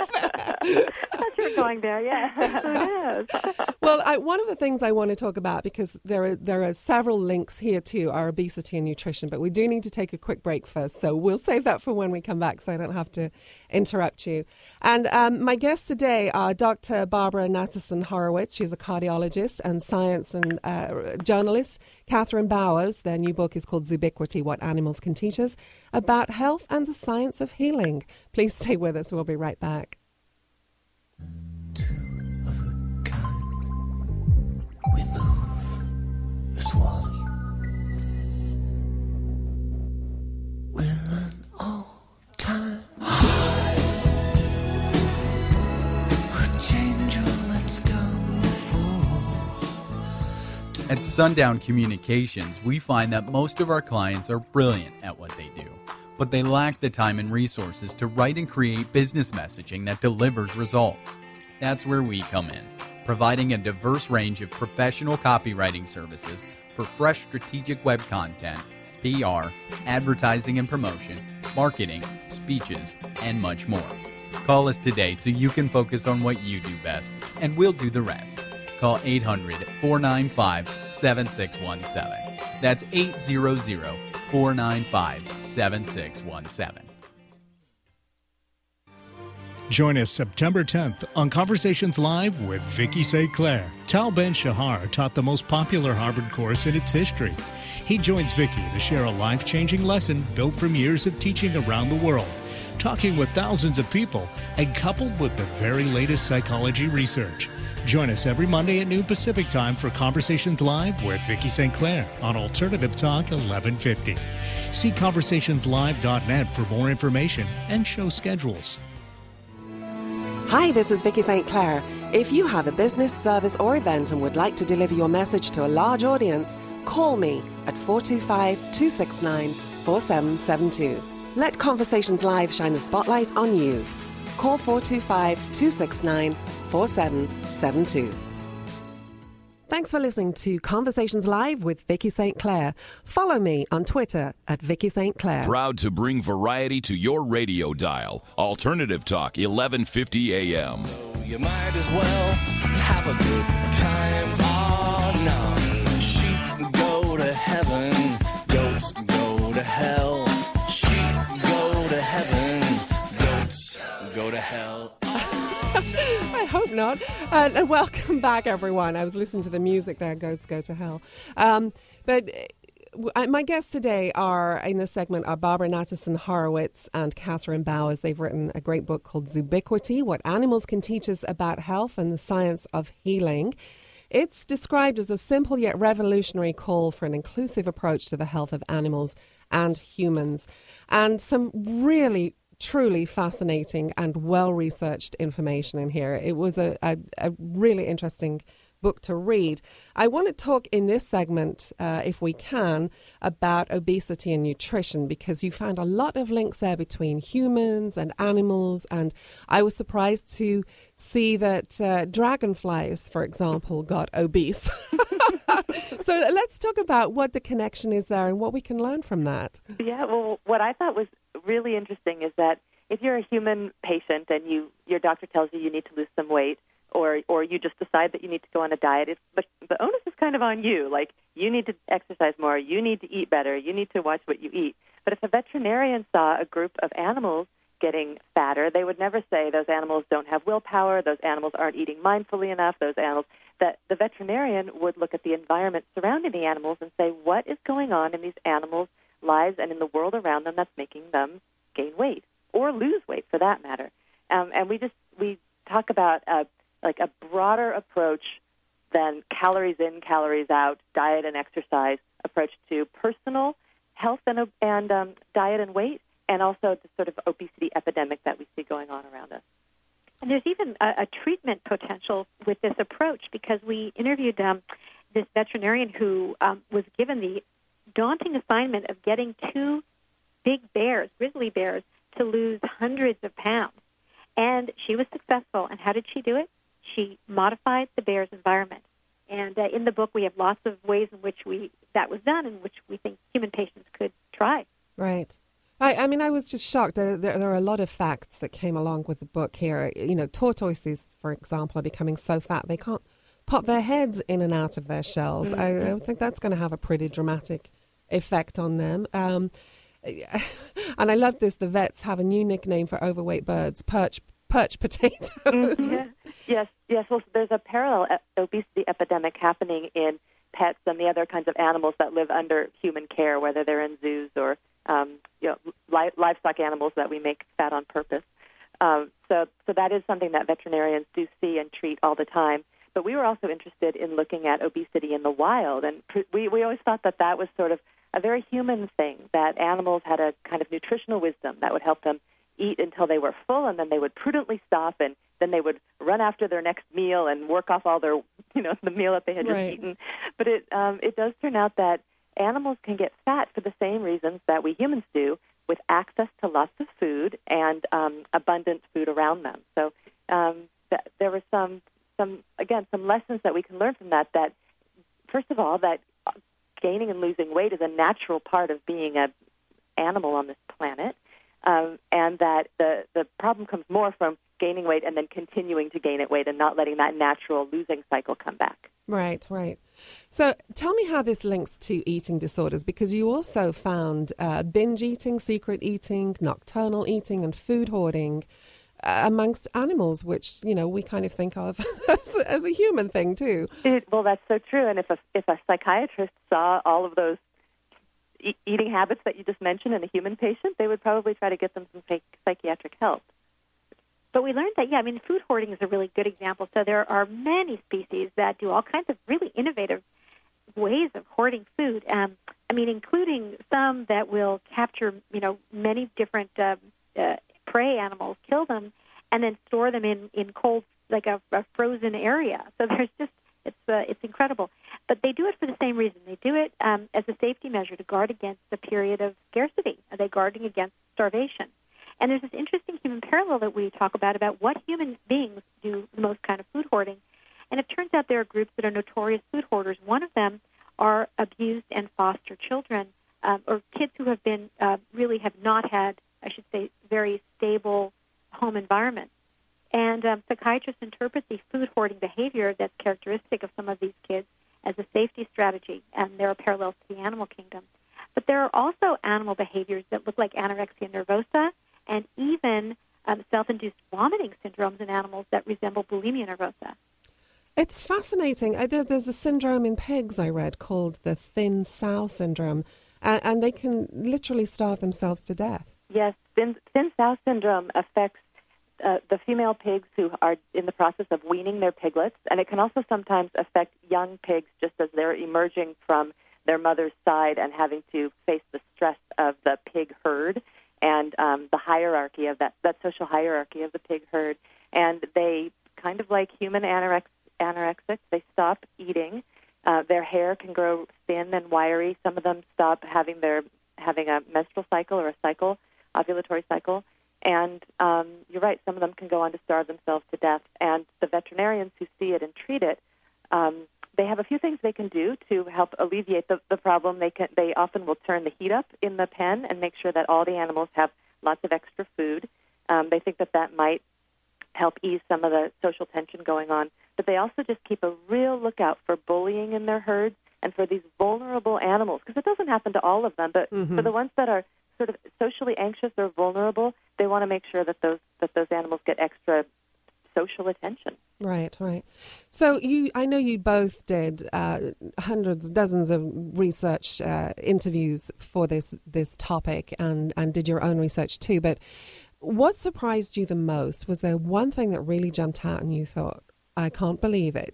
You're going there, yeah. Well, one of the things I want to talk about, because there are several links here to our obesity and nutrition, but we do need to take a quick break first, so we'll save that for when we come back, so I don't have to interrupt you. And my guests today are Dr. Barbara Natterson Horowitz. She's a cardiologist and science and journalist. Catherine Bowers, their new book is called Zubiquity, What Animals Can Teach Us, about health and the science of healing. Please stay with us. We'll be right back. Two of a kind, we move as one. We're an all-time high. A changer, let's go before. At Sundown Communications, we find that most of our clients are brilliant at what they do, but they lack the time and resources to write and create business messaging that delivers results. That's where we come in, providing a diverse range of professional copywriting services for fresh strategic web content, PR, advertising and promotion, marketing, speeches, and much more. Call us today so you can focus on what you do best, and we'll do the rest. Call 800-495-7617. That's 800-495-7617. Join us September 10th on Conversations Live with Vicki St. Clair. Tal Ben-Shahar taught the most popular Harvard course in its history. He joins Vicki to share a life-changing lesson built from years of teaching around the world, talking with thousands of people and coupled with the very latest psychology research. Join us every Monday at noon Pacific Time for Conversations Live with Vicki St. Clair on Alternative Talk 1150. See conversationslive.net for more information and show schedules. Hi, this is Vicki St. Clair. If you have a business, service, or event and would like to deliver your message to a large audience, call me at 425-269-4772. Let Conversations Live shine the spotlight on you. Call 425-269-4772. Thanks for listening to Conversations Live with Vicki St. Clair. Follow me on Twitter at Vicki St. Clair. Proud to bring variety to your radio dial. Alternative Talk, 1150 AM. So you might as well have a good time. Oh, no. Sheep go to heaven, goats go to hell. Sheep go hope not. And welcome back, everyone. I was listening to the music there, Goats Go to Hell. My guests today in this segment are Barbara Natterson Horowitz and Catherine Bowers. They've written a great book called Zoobiquity, What Animals Can Teach Us About Health and the Science of Healing. It's described as a simple yet revolutionary call for an inclusive approach to the health of animals and humans. And some really, truly fascinating and well-researched information in here. It was a really interesting book to read. I want to talk in this segment, if we can, about obesity and nutrition, because you found a lot of links there between humans and animals, and I was surprised to see that dragonflies, for example, got obese. So let's talk about what the connection is there and what we can learn from that. Yeah, well, what I thought was really interesting is that if you're a human patient and your doctor tells you need to lose some weight, or you just decide that you need to go on a diet, but the onus is kind of on you. Like, you need to exercise more, you need to eat better, you need to watch what you eat. But if a veterinarian saw a group of animals getting fatter, they would never say those animals don't have willpower, those animals aren't eating mindfully enough, those animals, that the veterinarian would look at the environment surrounding the animals and say, what is going on in these animals' lives and in the world around them that's making them gain weight or lose weight, for that matter. And we talk about a broader approach than calories in, calories out, diet and exercise approach to personal health and diet and weight, and also the sort of obesity epidemic that we see going on around us. And there's even a treatment potential with this approach, because we interviewed this veterinarian who was given the daunting assignment of getting 2 big bears, grizzly bears, to lose hundreds of pounds. And she was successful. And how did she do it? She modified the bear's environment. And in the book, we have lots of ways in which that was done and which we think human patients could try. Right. I mean, I was just shocked. There are a lot of facts that came along with the book here. You know, tortoises, for example, are becoming so fat they can't pop their heads in and out of their shells. Mm-hmm. I think that's going to have a pretty dramatic effect on them. And I love this. The vets have a new nickname for overweight birds, perch potatoes. Mm-hmm. Yes. Well, there's a parallel obesity epidemic happening in pets and the other kinds of animals that live under human care, whether they're in zoos or livestock animals that we make fat on purpose. So that is something that veterinarians do see and treat all the time. But we were also interested in looking at obesity in the wild, and we always thought that was sort of a very human thing, that animals had a kind of nutritional wisdom that would help them eat until they were full, and then they would prudently stop, and then they would run after their next meal and work off all their, the meal that they had just eaten. But it does turn out that animals can get fat for the same reasons that we humans do, with access to lots of food and abundant food around them. So there were some lessons that we can learn from that. That first of all, that gaining and losing weight is a natural part of being an animal on this planet. And that the problem comes more from gaining weight and then continuing to gain weight and not letting that natural losing cycle come back. Right. So tell me how this links to eating disorders, because you also found binge eating, secret eating, nocturnal eating, and food hoarding amongst animals, which, we kind of think of as a human thing too. Well, that's so true. And if a psychiatrist saw all of those eating habits that you just mentioned in a human patient, they would probably try to get them some psychiatric help. But we learned that, food hoarding is a really good example. So there are many species that do all kinds of really innovative ways of hoarding food. Including some that will capture, many different prey animals, kill them, and then store them in cold, like a frozen area. So there's just, it's incredible. But they do it for the same reason. They do it as a safety measure to guard against a period of scarcity. Are they guarding against starvation? And there's this interesting human parallel that we talk about what human beings do the most kind of food hoarding. And it turns out there are groups that are notorious food hoarders. One of them are abused and foster children, or kids who have been really have not had, I should say, very stable home environments. And psychiatrists interpret the food hoarding behavior that's characteristic of some of these kids as a safety strategy, and there are parallels to the animal kingdom. But there are also animal behaviors that look like anorexia nervosa, and even self-induced vomiting syndromes in animals that resemble bulimia nervosa. It's fascinating. There's a syndrome in pigs I read called the thin sow syndrome, and they can literally starve themselves to death. Yes, thin sow syndrome affects the female pigs who are in the process of weaning their piglets, and it can also sometimes affect young pigs just as they're emerging from their mother's side and having to face the stress of the pig herd and the hierarchy of that social hierarchy of the pig herd. And they, kind of like human anorexics, they stop eating. Their hair can grow thin and wiry. Some of them stop having a menstrual cycle or a ovulatory cycle. And you're right, some of them can go on to starve themselves to death. And the veterinarians who see it and treat it, they have a few things they can do to help alleviate the problem. They often will turn the heat up in the pen and make sure that all the animals have lots of extra food. They think that might help ease some of the social tension going on. But they also just keep a real lookout for bullying in their herds and for these vulnerable animals, because it doesn't happen to all of them, but for the ones that are sort of socially anxious or vulnerable, they want to make sure that those animals get extra social attention. Right. So I know you both did dozens of research interviews for this topic and did your own research too. But what surprised you the most? Was there one thing that really jumped out and you thought, I can't believe it?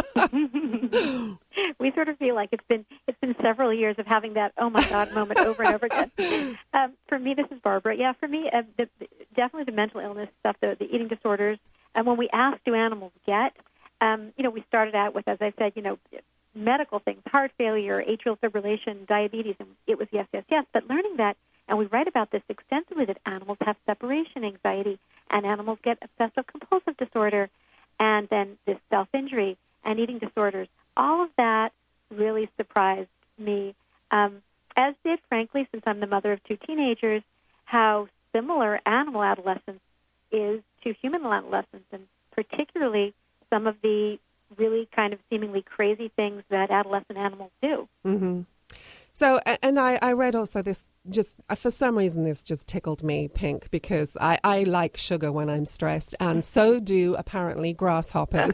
We sort of feel like it's been several years of having that oh my God moment over and over again. For me, this is Barbara. Yeah, for me, definitely the mental illness stuff, the eating disorders. And when we asked, do animals get? We started out with, as I said, medical things, heart failure, atrial fibrillation, diabetes, and it was yes. But learning that, and we write about this extensively, that animals have separation anxiety, and animals get obsessive-compulsive disorder, and then this self-injury and eating disorders. All of that really surprised me, as did, frankly, since I'm the mother of two teenagers, how similar animal adolescence is to human adolescence, and particularly some of the really kind of seemingly crazy things that adolescent animals do. Mm-hmm. So, and I read also this, just for some reason this just tickled me pink, because I like sugar when I'm stressed, and so do apparently grasshoppers.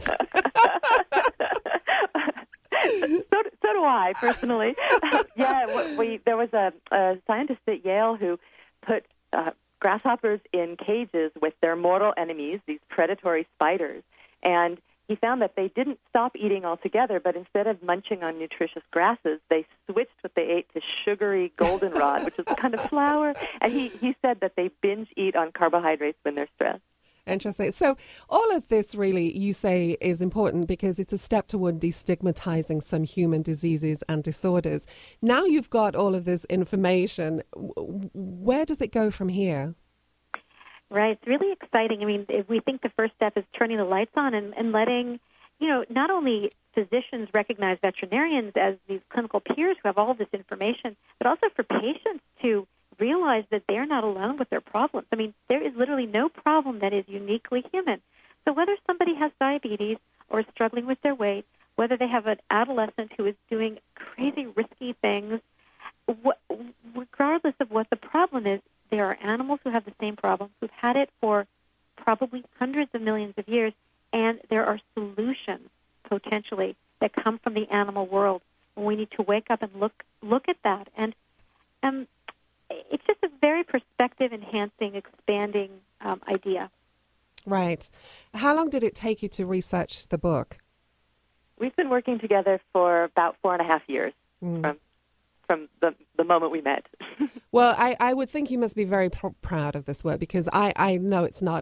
So do I, personally. There was a scientist at Yale who put grasshoppers in cages with their mortal enemies, these predatory spiders, and he found that they didn't stop eating altogether, but instead of munching on nutritious grasses, they switched what they ate to sugary goldenrod, which is a kind of flour, and he said that they binge eat on carbohydrates when they're stressed. Interesting. So all of this really, you say, is important because it's a step toward destigmatizing some human diseases and disorders. Now you've got all of this information. Where does it go from here? Right. It's really exciting. I mean, we think the first step is turning the lights on and letting, not only physicians recognize veterinarians as these clinical peers who have all of this information, but also for patients to realize that they're not alone with their problems. I mean, there is literally no problem that is uniquely human. So whether somebody has diabetes or is struggling with their weight, whether they have an adolescent who is doing crazy, risky things, regardless of what the problem is, there are animals who have the same problem, who've had it for probably hundreds of millions of years, and there are solutions, potentially, that come from the animal world. And we need to wake up and look at that. And it's just a very perspective-enhancing, expanding idea. Right. How long did it take you to research the book? We've been working together for about 4.5 years from the moment we met. Well, I would think you must be very proud of this work, because I know it's not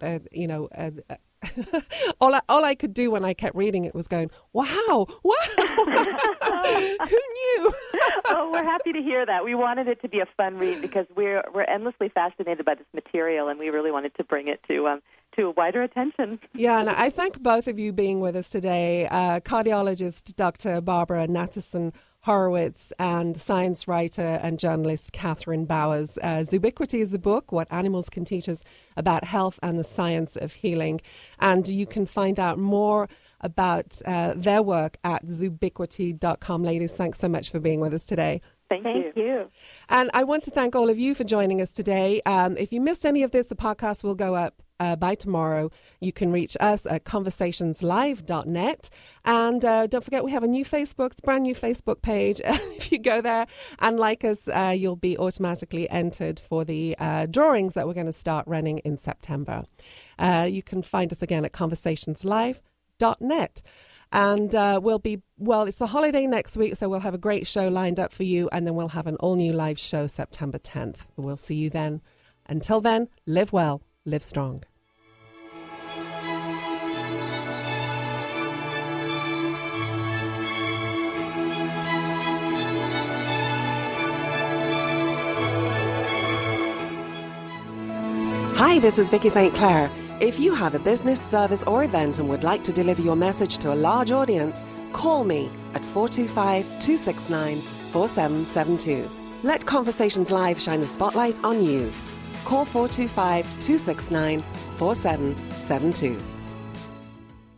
all I could do when I kept reading it was going, wow, who knew? Oh, we're happy to hear that. We wanted it to be a fun read because we're endlessly fascinated by this material, and we really wanted to bring it to a wider attention. Yeah, and I thank both of you being with us today. Cardiologist Dr. Barbara Natterson Horowitz and science writer and journalist Catherine Bowers. Zoobiquity is the book, What Animals Can Teach Us About Health and the Science of Healing. And you can find out more about their work at zoobiquity.com. Ladies, thanks so much for being with us today. Thank you. And I want to thank all of you for joining us today. If you missed any of this, the podcast will go up by tomorrow. You can reach us at conversationslive.net. And don't forget, we have a new brand new Facebook page. If you go there and like us, you'll be automatically entered for the drawings that we're going to start running in September. You can find us again at conversationslive.net. And it's the holiday next week, so we'll have a great show lined up for you, and then we'll have an all-new live show September 10th. We'll see you then. Until then, live well, live strong. Hi, this is Vicky St. Clair. If you have a business, service or event and would like to deliver your message to a large audience, call me at 425-269-4772. Let Conversations Live shine the spotlight on you. Call 425-269-4772.